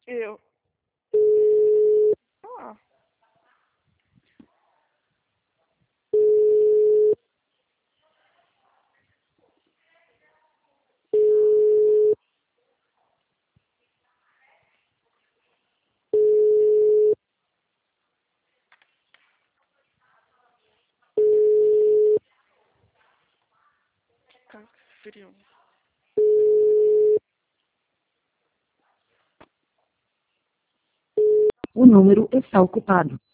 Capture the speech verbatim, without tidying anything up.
Eu. Ah. Tá frio. O número está ocupado.